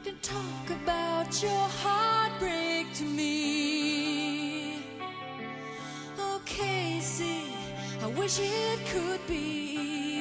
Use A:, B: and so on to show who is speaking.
A: can talk about your heartbreak to me. Oh, Casey, I wish it could be.